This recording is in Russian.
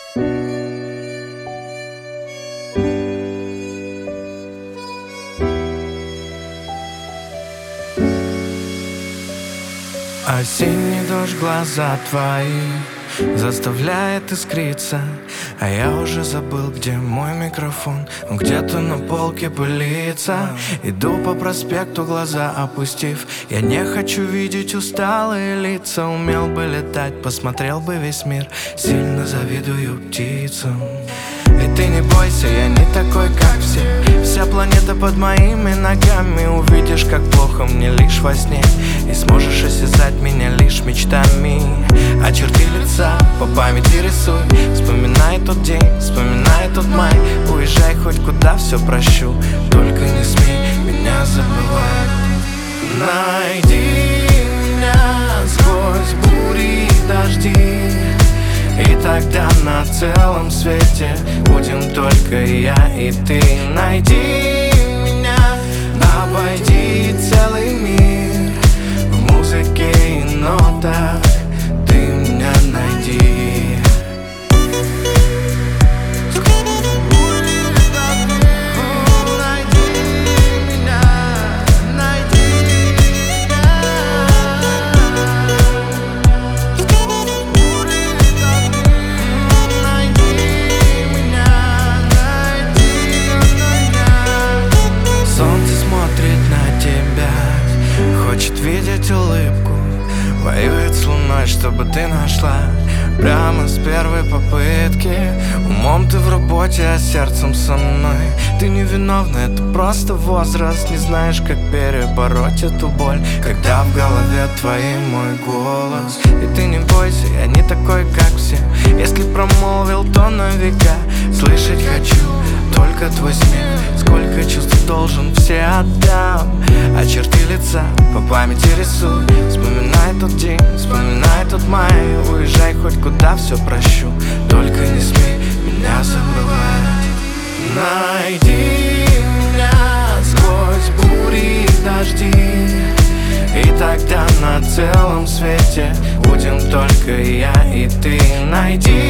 Осенний дождь глаза твои заставляет искриться, а я уже забыл, где мой микрофон. Он где-то на полке пылится. Иду по проспекту, глаза опустив. Я не хочу видеть усталые лица. Умел бы летать, посмотрел бы весь мир. Сильно завидую птицам. И ты не бойся, я не такой, как все. Вся планета под моими ногами. Увидишь, как плохо мне лишь во сне, и сможешь осязать меня лишь мечтами. А черты лица по памяти рисуй. Вспоминай тот день, вспоминай тот май. Уезжай хоть куда, все прощу, только не смей меня забывать. Найди меня сквозь бури и дожди, и тогда на целом свете будем только я и ты. Найди меня, обойди целый мир. В музыке и нотах ты меня найди. Хочет видеть улыбку, воюет с луной, чтобы ты нашла. Прямо с первой попытки. Умом ты в работе, а сердцем со мной. Ты невиновна, это просто возраст. Не знаешь, как перебороть эту боль, когда в голове твой мой голос. И ты не бойся, я не такой, как все. Если промолвил, то на века. Слышать хочу только твой смех. Сколько чувств должен, все отдам. А черты лица по памяти рисуй. Вспоминай тот день, вспоминай тот май. Уезжай хоть куда, все прощу, только не смей меня забывать. Найди меня сквозь бури и дожди, и тогда на целом свете будем только я и ты. Найди